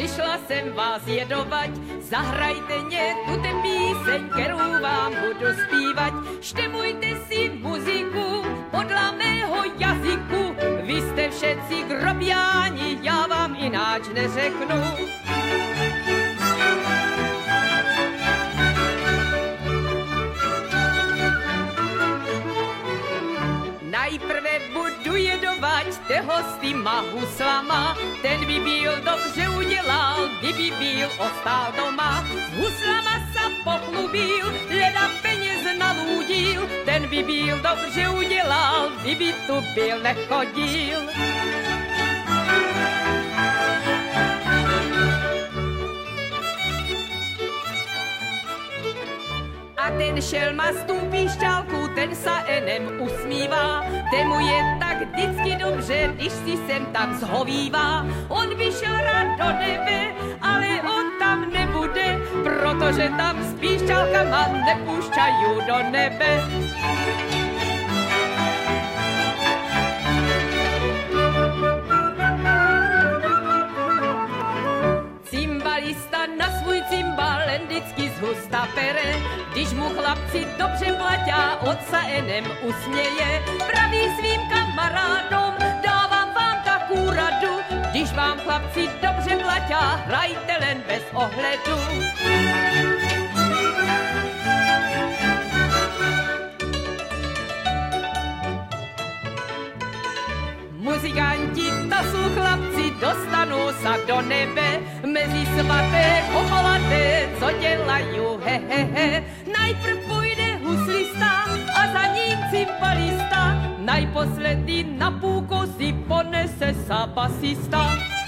Přišla jsem vás jedovať, zahrajte mě tu ten píseň, kterou vám budu zpívat. Štemujte si muziku podle mého jazyku, vy jste všetci grobiáni, já vám ináč neřeknu. Najprve budu jedovať teho s týma huslama, ten by byl dobře udělal, kdyby byl ostal doma. S huslama sa pochlubil, leda peněz nalúdil, ten by byl dobře udělal, kdyby tu byl nechodil. A ten šelma z tú píšťalku, ten sa enem usmívá. Temu je tak vždycky dobře, když si sem tam zhovívá. On by šel rád do nebe, ale on tam nebude, protože tam s píšťalkama nepúšťajú do nebe. Cymbalista na svůj cymbal len vždycky zhusta pere, když mu chlapci dobře platá, od sa enem usměje. Praví svým kamarádom, dávám vám takú radu, když vám chlapci dobře platá, hrajte len bez ohledu. Muzikanti, to sú chlapci, dostanú sa do nebe, mezi svaté, ocholaté, co dělajú, he, he, he. Najprv pôjde huslista a za ním cymbalista, najposledný na púko si ponese sa basista.